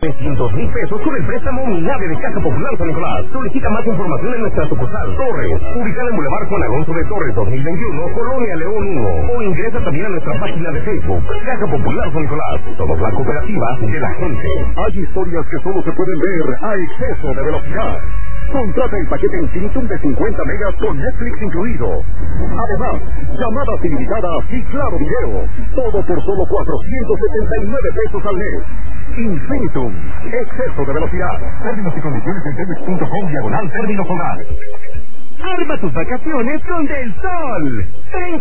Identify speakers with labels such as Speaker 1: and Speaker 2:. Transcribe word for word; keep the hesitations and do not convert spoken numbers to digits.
Speaker 1: trescientos mil pesos con el préstamo Minave de Caja Popular San Nicolás. Solicita más información en nuestra sucursal Torres, ubicada en Boulevard Juan Alonso de Torres dos mil veintiuno, Colonia León uno. O ingresa también a nuestra página de Facebook, Caja Popular San Nicolás. Somos la cooperativa de la gente.
Speaker 2: Hay historias que solo se pueden ver a exceso de velocidad. Contrata el paquete Infinitum de cincuenta megas con Netflix incluido. Además, llamadas ilimitadas y claro video. Todo por solo cuatrocientos setenta y nueve pesos al mes. Infinitum, exceso de velocidad. Términos y condiciones en telmex punto com diagonal término solar.
Speaker 1: Arma tus vacaciones con Del Sol.